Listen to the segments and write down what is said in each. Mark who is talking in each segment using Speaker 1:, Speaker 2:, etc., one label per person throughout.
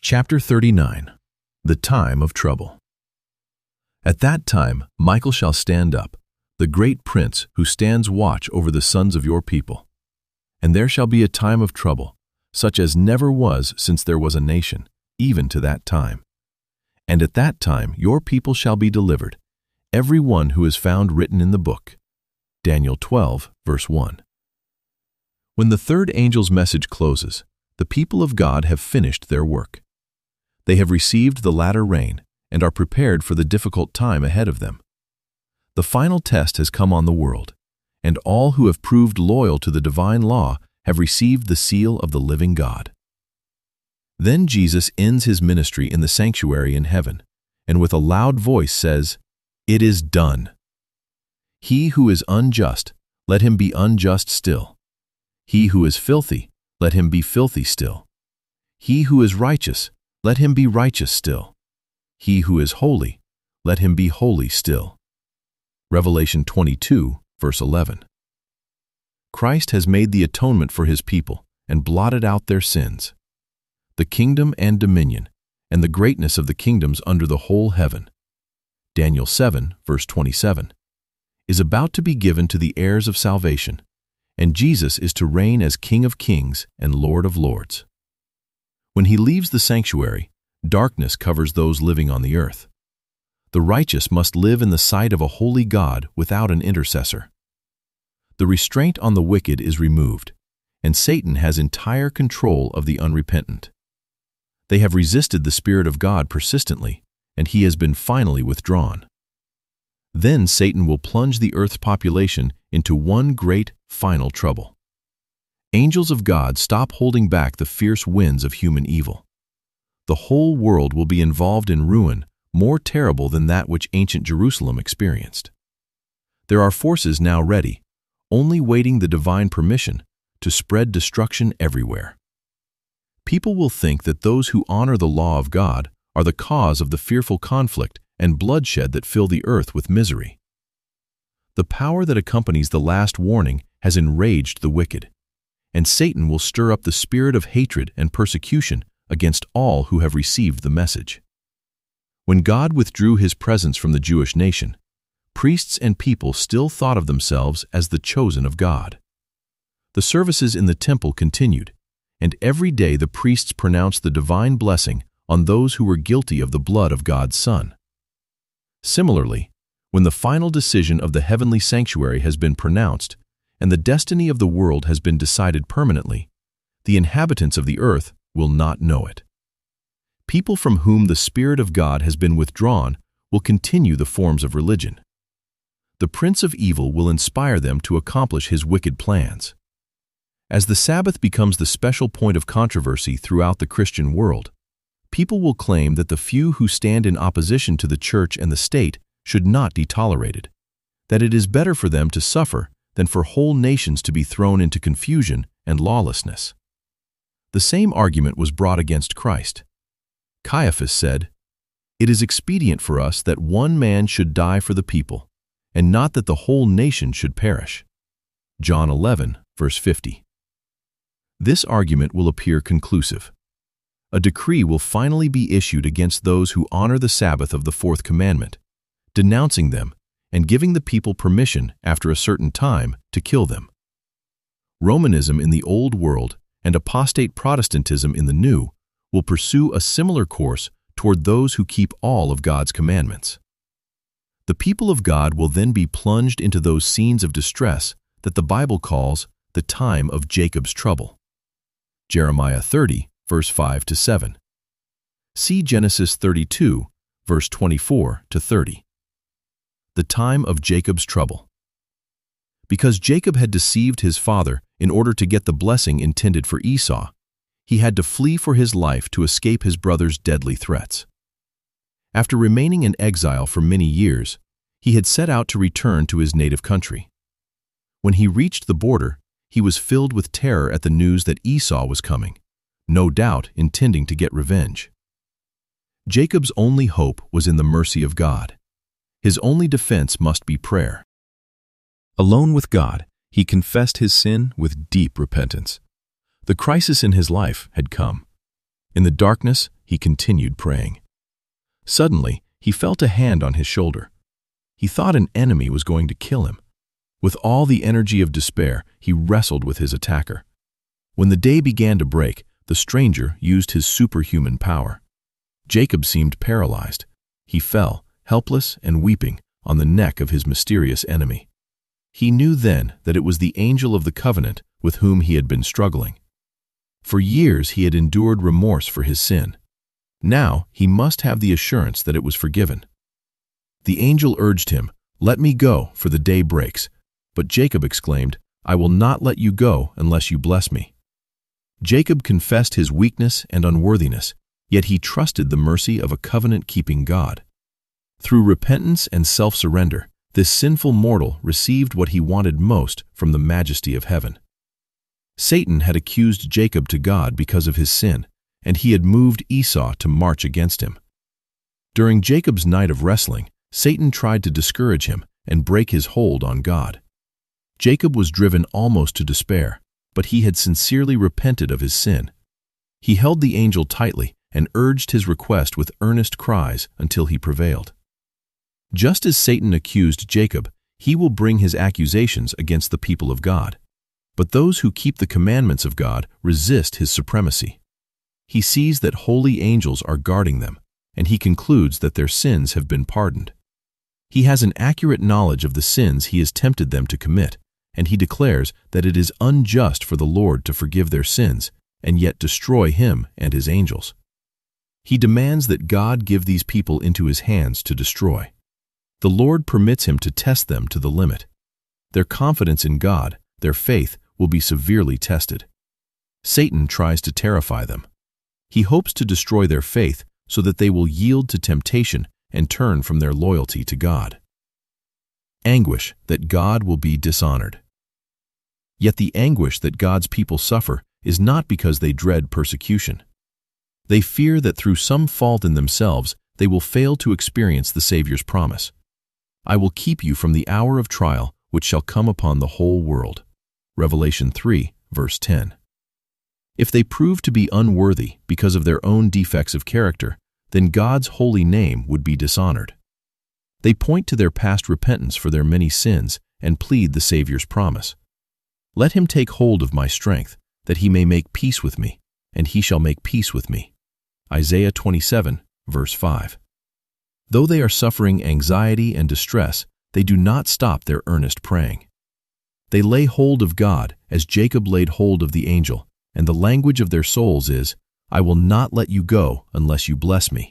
Speaker 1: Chapter 39. The Time of Trouble. At that time Michael shall stand up, the great prince who stands watch over the sons of your people. And there shall be a time of trouble, such as never was since there was a nation, even to that time. And at that time your people shall be delivered, every one who is found written in the book. Daniel 12, verse 1. When the third angel's message closes, the people of God have finished their work. They have received the latter rain and are prepared for the difficult time ahead of them. The final test has come on the world, and all who have proved loyal to the divine law have received the seal of the living God. Then Jesus ends his ministry in the sanctuary in heaven, and with a loud voice says, "It is done." He who is unjust, let him be unjust still. He who is filthy, let him be filthy still. He who is righteous, let him be righteous still. He who is holy, let him be holy still. Revelation 22, verse 11. Christ has made the atonement for his people and blotted out their sins. The kingdom and dominion, and the greatness of the kingdoms under the whole heaven, Daniel 7, verse 27, is about to be given to the heirs of salvation, and Jesus is to reign as King of kings and Lord of lords. When he leaves the sanctuary, darkness covers those living on the earth. The righteous must live in the sight of a holy God without an intercessor. The restraint on the wicked is removed, and Satan has entire control of the unrepentant. They have resisted the Spirit of God persistently, and he has been finally withdrawn. Then Satan will plunge the earth's population into one great, final trouble. Angels of God stop holding back the fierce winds of human evil. The whole world will be involved in ruin more terrible than that which ancient Jerusalem experienced. There are forces now ready, only waiting the divine permission to spread destruction everywhere. People will think that those who honor the law of God are the cause of the fearful conflict and bloodshed that fill the earth with misery. The power that accompanies the last warning has enraged the wicked, and Satan will stir up the spirit of hatred and persecution against all who have received the message. When God withdrew his presence from the Jewish nation, priests and people still thought of themselves as the chosen of God. The services in the temple continued, and every day the priests pronounced the divine blessing on those who were guilty of the blood of God's Son. Similarly, when the final decision of the heavenly sanctuary has been pronounced and the destiny of the world has been decided permanently, the inhabitants of the earth will not know it. People from whom the Spirit of God has been withdrawn will continue the forms of religion. The Prince of Evil will inspire them to accomplish his wicked plans. As the Sabbath becomes the special point of controversy throughout the Christian world, people will claim that the few who stand in opposition to the church and the state should not be tolerated, that it is better for them to suffer than for whole nations to be thrown into confusion and lawlessness. The same argument was brought against Christ. Caiaphas said, "It is expedient for us that one man should die for the people, and not that the whole nation should perish." John 11, verse 50. This argument will appear conclusive. A decree will finally be issued against those who honor the Sabbath of the fourth commandment, denouncing them and giving the people permission after a certain time to kill them. Romanism in the Old World and apostate Protestantism in the New will pursue a similar course toward those who keep all of God's commandments. The people of God will then be plunged into those scenes of distress that the Bible calls the time of Jacob's trouble. Jeremiah 30, verse 5-7. See Genesis 32, verse 24-30. The time of Jacob's trouble. Because Jacob had deceived his father in order to get the blessing intended for Esau, he had to flee for his life to escape his brother's deadly threats. After remaining in exile for many years, he had set out to return to his native country. When he reached the border, he was filled with terror at the news that Esau was coming, no doubt intending to get revenge. Jacob's only hope was in the mercy of God. His only defense must be prayer. Alone with God, he confessed his sin with deep repentance. The crisis in his life had come. In the darkness, he continued praying. Suddenly, he felt a hand on his shoulder. He thought an enemy was going to kill him. With all the energy of despair, he wrestled with his attacker. When the day began to break, the stranger used his superhuman power. Jacob seemed paralyzed. He fell, helpless and weeping, on the neck of his mysterious enemy. He knew then that it was the angel of the covenant with whom he had been struggling. For years he had endured remorse for his sin. Now he must have the assurance that it was forgiven. The angel urged him, "Let me go, for the day breaks." But Jacob exclaimed, "I will not let you go unless you bless me." Jacob confessed his weakness and unworthiness, yet he trusted the mercy of a covenant-keeping God. Through repentance and self-surrender, this sinful mortal received what he wanted most from the majesty of heaven. Satan had accused Jacob to God because of his sin, and he had moved Esau to march against him. During Jacob's night of wrestling, Satan tried to discourage him and break his hold on God. Jacob was driven almost to despair, but he had sincerely repented of his sin. He held the angel tightly and urged his request with earnest cries until he prevailed. Just as Satan accused Jacob, he will bring his accusations against the people of God. But those who keep the commandments of God resist his supremacy. He sees that holy angels are guarding them, and he concludes that their sins have been pardoned. He has an accurate knowledge of the sins he has tempted them to commit, and he declares that it is unjust for the Lord to forgive their sins and yet destroy him and his angels. He demands that God give these people into his hands to destroy. The Lord permits him to test them to the limit. Their confidence in God, their faith, will be severely tested. Satan tries to terrify them. He hopes to destroy their faith so that they will yield to temptation and turn from their loyalty to God. Anguish that God will be dishonored. Yet the anguish that God's people suffer is not because they dread persecution. They fear that through some fault in themselves they will fail to experience the Savior's promise. "I will keep you from the hour of trial which shall come upon the whole world." Revelation 3, verse 10. If they prove to be unworthy because of their own defects of character, then God's holy name would be dishonored. They point to their past repentance for their many sins and plead the Savior's promise. "Let him take hold of my strength, that he may make peace with me, and he shall make peace with me." Isaiah 27, verse 5. Though they are suffering anxiety and distress, they do not stop their earnest praying. They lay hold of God as Jacob laid hold of the angel, and the language of their souls is, "I will not let you go unless you bless me."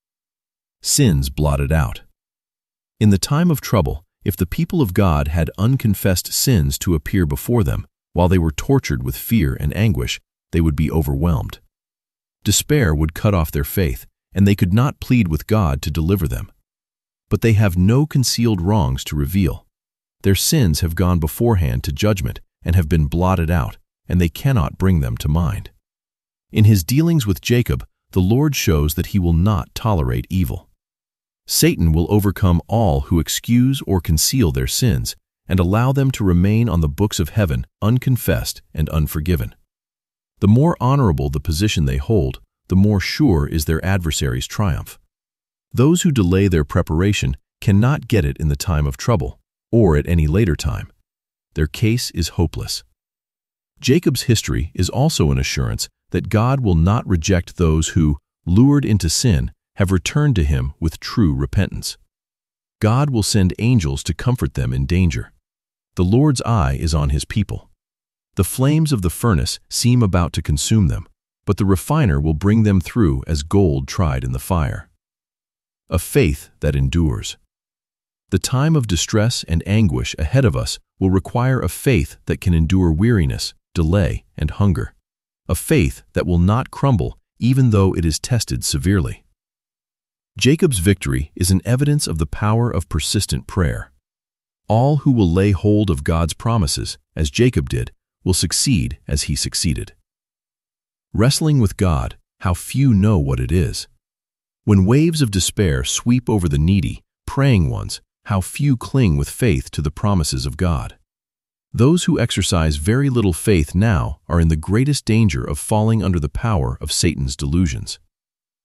Speaker 1: Sins blotted out. In the time of trouble, if the people of God had unconfessed sins to appear before them while they were tortured with fear and anguish, they would be overwhelmed. Despair would cut off their faith, and they could not plead with God to deliver them. But they have no concealed wrongs to reveal. Their sins have gone beforehand to judgment and have been blotted out, and they cannot bring them to mind. In his dealings with Jacob, the Lord shows that he will not tolerate evil. Satan will overcome all who excuse or conceal their sins and allow them to remain on the books of heaven unconfessed and unforgiven. The more honorable the position they hold, the more sure is their adversary's triumph. Those who delay their preparation cannot get it in the time of trouble, or at any later time. Their case is hopeless. Jacob's history is also an assurance that God will not reject those who, lured into sin, have returned to him with true repentance. God will send angels to comfort them in danger. The Lord's eye is on his people. The flames of the furnace seem about to consume them, but the refiner will bring them through as gold tried in the fire. A faith that endures. The time of distress and anguish ahead of us will require a faith that can endure weariness, delay, and hunger. A faith that will not crumble even though it is tested severely. Jacob's victory is an evidence of the power of persistent prayer. All who will lay hold of God's promises, as Jacob did, will succeed as he succeeded. Wrestling with God, how few know what it is. When waves of despair sweep over the needy, praying ones, how few cling with faith to the promises of God. Those who exercise very little faith now are in the greatest danger of falling under the power of Satan's delusions.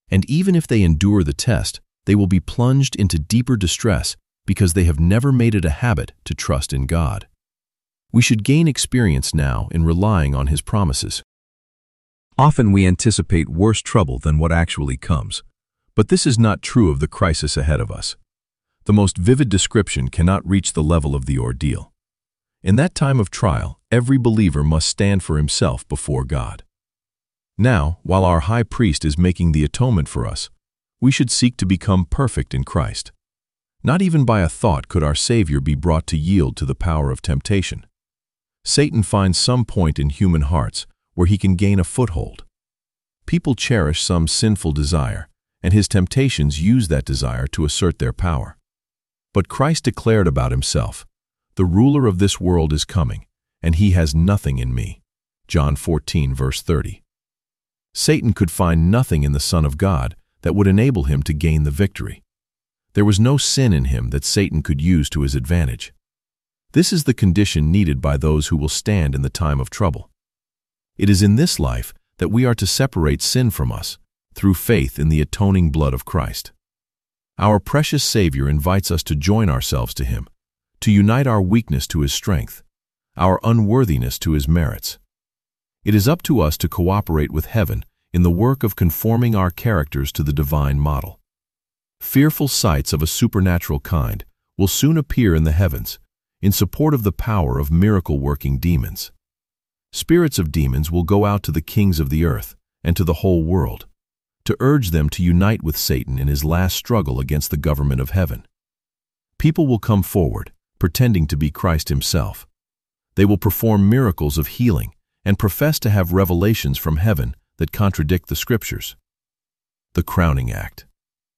Speaker 1: And even if they endure the test, they will be plunged into deeper distress because they have never made it a habit to trust in God. We should gain experience now in relying on His promises. Often we anticipate worse trouble than what actually comes, but this is not true of the crisis ahead of us. The most vivid description cannot reach the level of the ordeal. In that time of trial, every believer must stand for himself before God. Now, while our high priest is making the atonement for us, we should seek to become perfect in Christ. Not even by a thought could our Savior be brought to yield to the power of temptation. Satan finds some point in human hearts where he can gain a foothold. People cherish some sinful desire, and his temptations use that desire to assert their power. But Christ declared about himself, "The ruler of this world is coming, and he has nothing in me." John 14, verse 30. Satan could find nothing in the Son of God that would enable him to gain the victory. There was no sin in him that Satan could use to his advantage. This is the condition needed by those who will stand in the time of trouble. It is in this life that we are to separate sin from us, through faith in the atoning blood of Christ. Our precious Savior invites us to join ourselves to Him, to unite our weakness to His strength, our unworthiness to His merits. It is up to us to cooperate with heaven in the work of conforming our characters to the divine model. Fearful sights of a supernatural kind will soon appear in the heavens, in support of the power of miracle-working demons. Spirits of demons will go out to the kings of the earth and to the whole world, to urge them to unite with Satan in his last struggle against the government of heaven. People will come forward, pretending to be Christ himself. They will perform miracles of healing and profess to have revelations from heaven that contradict the Scriptures. The crowning act.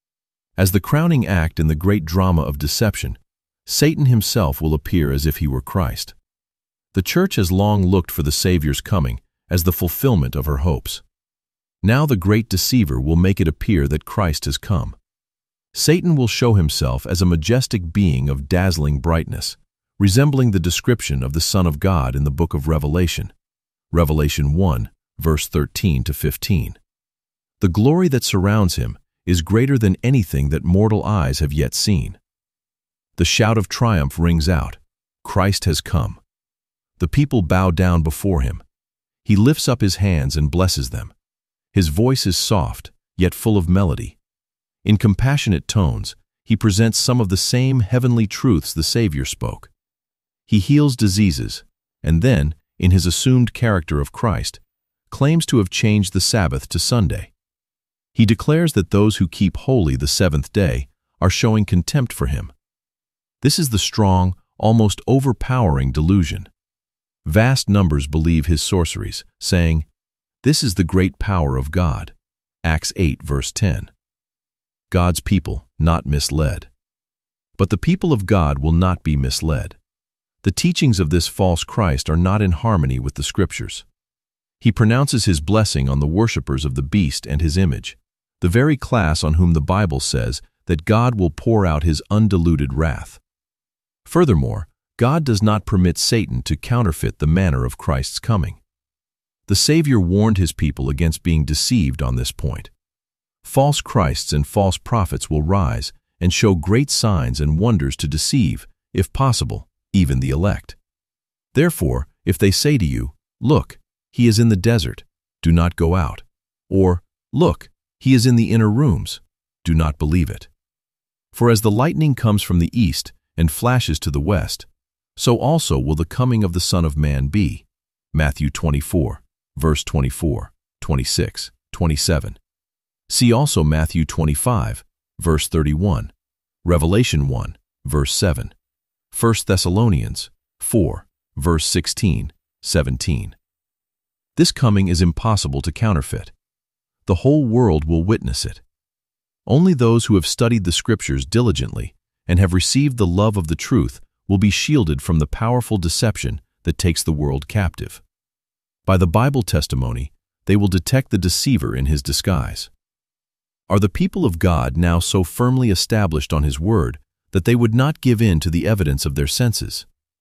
Speaker 1: As the crowning act in the great drama of deception, Satan himself will appear as if he were Christ. The church has long looked for the Savior's coming as the fulfillment of her hopes. Now the great deceiver will make it appear that Christ has come. Satan will show himself as a majestic being of dazzling brightness, resembling the description of the Son of God in the book of Revelation, Revelation 1, verse 13 to 15. The glory that surrounds him is greater than anything that mortal eyes have yet seen. The shout of triumph rings out, "Christ has come." The people bow down before him. He lifts up his hands and blesses them. His voice is soft, yet full of melody. In compassionate tones, he presents some of the same heavenly truths the Savior spoke. He heals diseases, and then, in his assumed character of Christ, claims to have changed the Sabbath to Sunday. He declares that those who keep holy the seventh day are showing contempt for him. This is the strong, almost overpowering delusion. Vast numbers believe his sorceries, saying, "This is the great power of God." Acts 8, verse 10. God's people, not misled. But the people of God will not be misled. The teachings of this false Christ are not in harmony with the Scriptures. He pronounces his blessing on the worshippers of the beast and his image, the very class on whom the Bible says that God will pour out his undiluted wrath. Furthermore, God does not permit Satan to counterfeit the manner of Christ's coming. The Savior warned his people against being deceived on this point. False Christs and false prophets will rise and show great signs and wonders to deceive, if possible, even the elect. Therefore, if they say to you, "Look, he is in the desert," do not go out. Or, "Look, he is in the inner rooms," do not believe it. For as the lightning comes from the east and flashes to the west, so also will the coming of the Son of Man be. Matthew 24, verse 24, 26, 27. See also Matthew 25, verse 31, Revelation 1, verse 7, 1 Thessalonians 4, verse 16, 17. This coming is impossible to counterfeit. The whole world will witness it. Only those who have studied the Scriptures diligently and have received the love of the truth will be shielded from the powerful deception that takes the world captive. By the Bible testimony, they will detect the deceiver in his disguise. Are the people of God now so firmly established on his word that they would not give in to the evidence of their senses?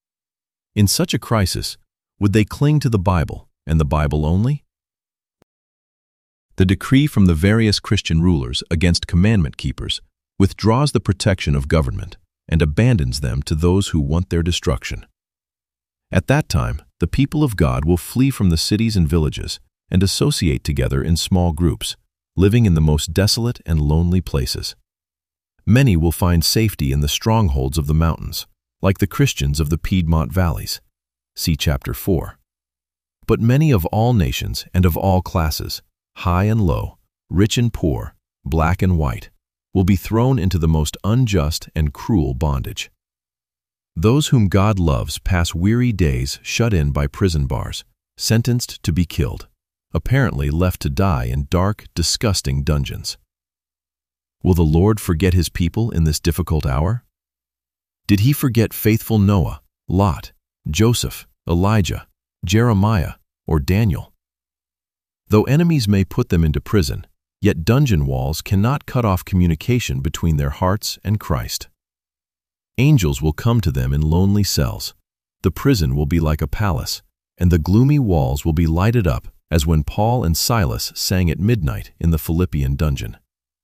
Speaker 1: In such a crisis, would they cling to the Bible and the Bible only? The decree from the various Christian rulers against commandment keepers withdraws the protection of government and abandons them to those who want their destruction. At that time, the people of God will flee from the cities and villages and associate together in small groups, living in the most desolate and lonely places. Many will find safety in the strongholds of the mountains, like the Christians of the Piedmont valleys. See chapter 4. But many of all nations and of all classes, high and low, rich and poor, black and white, will be thrown into the most unjust and cruel bondage. Those whom God loves pass weary days shut in by prison bars, sentenced to be killed, apparently left to die in dark, disgusting dungeons. Will the Lord forget His people in this difficult hour? Did He forget faithful Noah, Lot, Joseph, Elijah, Jeremiah, or Daniel? Though enemies may put them into prison, yet dungeon walls cannot cut off communication between their hearts and Christ. Angels will come to them in lonely cells. The prison will be like a palace, and the gloomy walls will be lighted up as when Paul and Silas sang at midnight in the Philippian dungeon.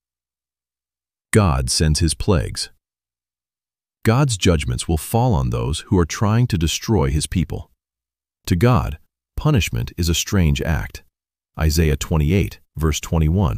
Speaker 1: God sends His plagues. God's judgments will fall on those who are trying to destroy His people. To God, punishment is a strange act. Isaiah 28, verse 21,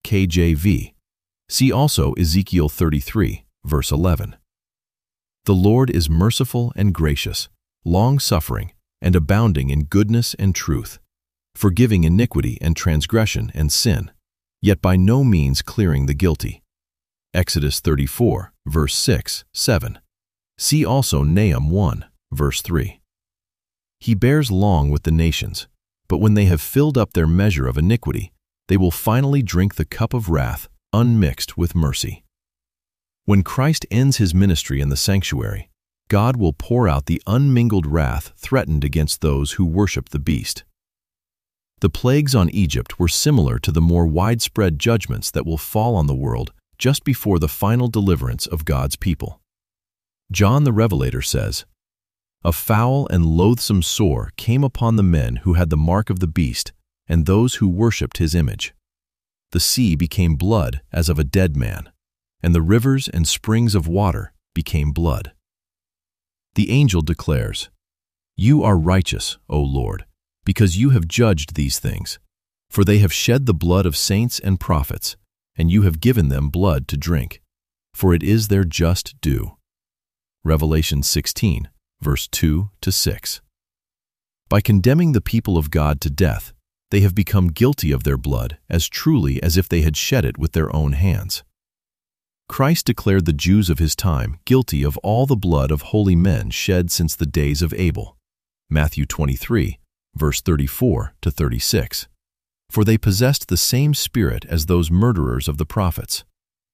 Speaker 1: KJV. See also Ezekiel 33, verse 11. The Lord is merciful and gracious, long-suffering, and abounding in goodness and truth, forgiving iniquity and transgression and sin, yet by no means clearing the guilty. Exodus 34, verse 6, 7. See also Nahum 1, verse 3. He bears long with the nations, but when they have filled up their measure of iniquity, they will finally drink the cup of wrath unmixed with mercy. When Christ ends His ministry in the sanctuary, God will pour out the unmingled wrath threatened against those who worship the beast. The plagues on Egypt were similar to the more widespread judgments that will fall on the world just before the final deliverance of God's people. John the Revelator says, "A foul and loathsome sore came upon the men who had the mark of the beast and those who worshipped his image. The sea became blood as of a dead man, and the rivers and springs of water became blood." The angel declares, "You are righteous, O Lord, because you have judged these things, for they have shed the blood of saints and prophets, and you have given them blood to drink, for it is their just due." Revelation 16, verse 2-6. By condemning the people of God to death, they have become guilty of their blood as truly as if they had shed it with their own hands. Christ declared the Jews of His time guilty of all the blood of holy men shed since the days of Abel. Matthew 23, verse 34-36. For they possessed the same spirit as those murderers of the prophets.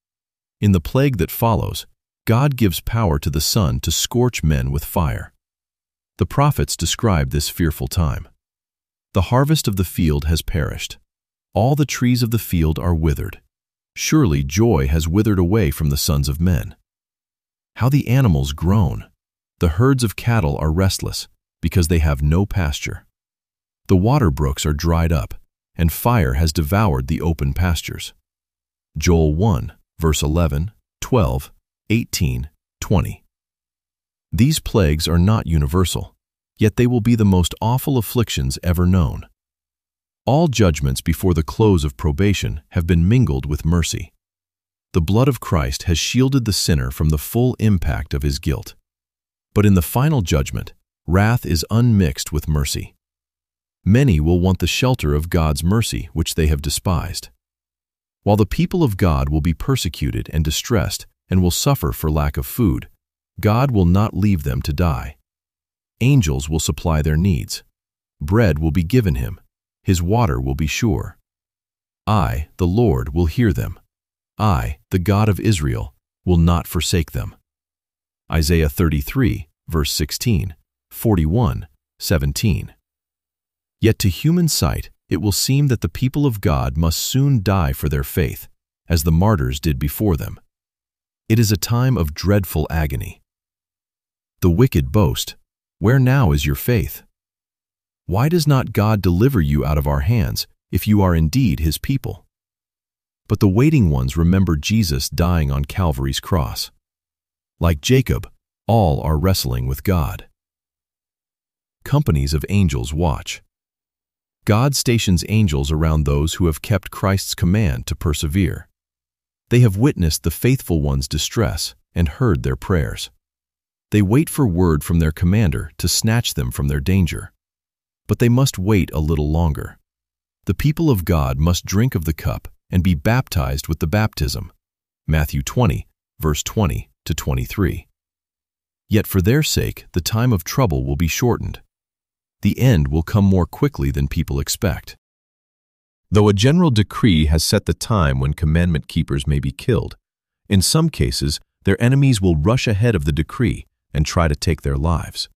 Speaker 1: In the plague that follows, God gives power to the sun to scorch men with fire. The prophets describe this fearful time. The harvest of the field has perished. All the trees of the field are withered. Surely joy has withered away from the sons of men. How the animals groan! The herds of cattle are restless, because they have no pasture. The water brooks are dried up, and fire has devoured the open pastures. Joel 1, verse 11, 12, 18, 20. These plagues are not universal, yet they will be the most awful afflictions ever known. All judgments before the close of probation have been mingled with mercy. The blood of Christ has shielded the sinner from the full impact of his guilt. But in the final judgment, wrath is unmixed with mercy. Many will want the shelter of God's mercy, which they have despised. While the people of God will be persecuted and distressed and will suffer for lack of food, God will not leave them to die. Angels will supply their needs. Bread will be given him. His water will be sure. I, the Lord, will hear them. I, the God of Israel, will not forsake them. Isaiah 33, verse 16, 41, 17. Yet to human sight it will seem that the people of God must soon die for their faith, as the martyrs did before them. It is a time of dreadful agony. The wicked boast, "Where now is your faith? Why does not God deliver you out of our hands if you are indeed his people. But the waiting ones remember Jesus dying on Calvary's cross. Like Jacob, all are wrestling with God. Companies of angels watch. God stations angels around those who have kept Christ's command to persevere. They have witnessed the faithful ones' distress and heard their prayers. They wait for word from their commander to snatch them from their danger. But they must wait a little longer. The people of God must drink of the cup and be baptized with the baptism. Matthew 20, verse 20 to 23. Yet for their sake, the time of trouble will be shortened. The end will come more quickly than people expect. Though a general decree has set the time when commandment keepers may be killed, in some cases, their enemies will rush ahead of the decree and try to take their lives.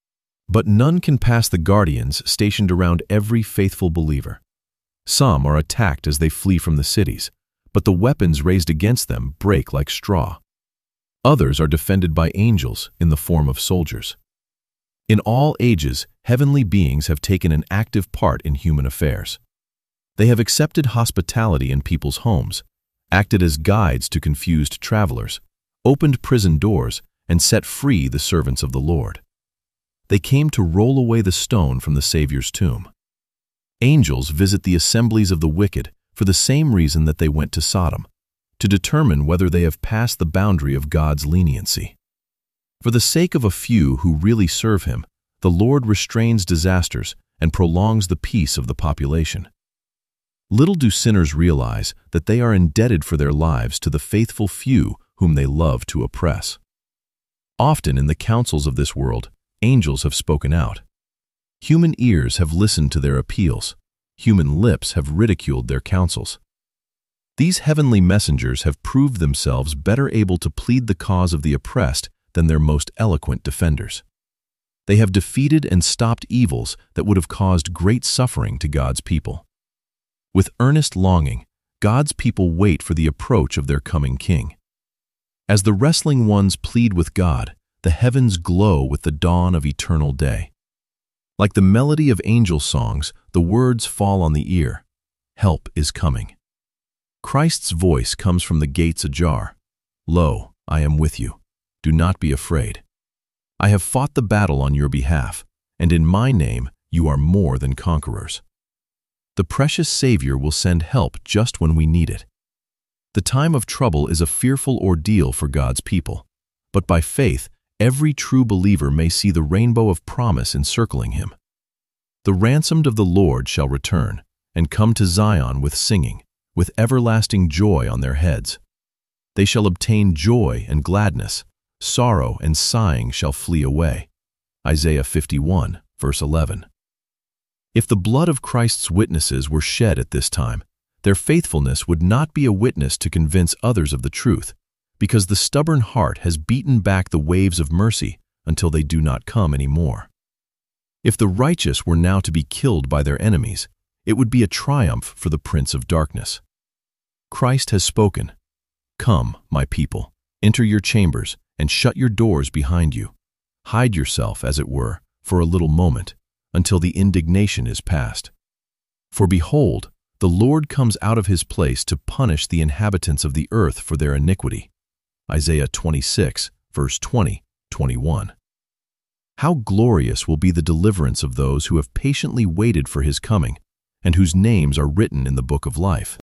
Speaker 1: But none can pass the guardians stationed around every faithful believer. Some are attacked as they flee from the cities, but the weapons raised against them break like straw. Others are defended by angels in the form of soldiers. In all ages, heavenly beings have taken an active part in human affairs. They have accepted hospitality in people's homes, acted as guides to confused travelers, opened prison doors, and set free the servants of the Lord. They came to roll away the stone from the Savior's tomb. Angels visit the assemblies of the wicked for the same reason that they went to Sodom, to determine whether they have passed the boundary of God's leniency. For the sake of a few who really serve him, the Lord restrains disasters and prolongs the peace of the population. Little do sinners realize that they are indebted for their lives to the faithful few whom they love to oppress. Often in the councils of this world, angels have spoken out. Human ears have listened to their appeals. Human lips have ridiculed their counsels. These heavenly messengers have proved themselves better able to plead the cause of the oppressed than their most eloquent defenders. They have defeated and stopped evils that would have caused great suffering to God's people. With earnest longing, God's people wait for the approach of their coming King. As the wrestling ones plead with God, the heavens glow with the dawn of eternal day. Like the melody of angel songs, the words fall on the ear. Help is coming. Christ's voice comes from the gates ajar. Lo, I am with you. Do not be afraid. I have fought the battle on your behalf, and in my name you are more than conquerors. The precious Savior will send help just when we need it. The time of trouble is a fearful ordeal for God's people, but by faith, every true believer may see the rainbow of promise encircling him. The ransomed of the Lord shall return, and come to Zion with singing, with everlasting joy on their heads. They shall obtain joy and gladness. Sorrow and sighing shall flee away. Isaiah 51, verse 11. If the blood of Christ's witnesses were shed at this time, their faithfulness would not be a witness to convince others of the truth, because the stubborn heart has beaten back the waves of mercy until they do not come anymore. If the righteous were now to be killed by their enemies, it would be a triumph for the prince of darkness. Christ has spoken. Come, my people, enter your chambers and shut your doors behind you. Hide yourself, as it were, for a little moment, until the indignation is past. For behold, the Lord comes out of his place to punish the inhabitants of the earth for their iniquity. Isaiah 26, verse 20, 21. How glorious will be the deliverance of those who have patiently waited for his coming, and whose names are written in the book of life.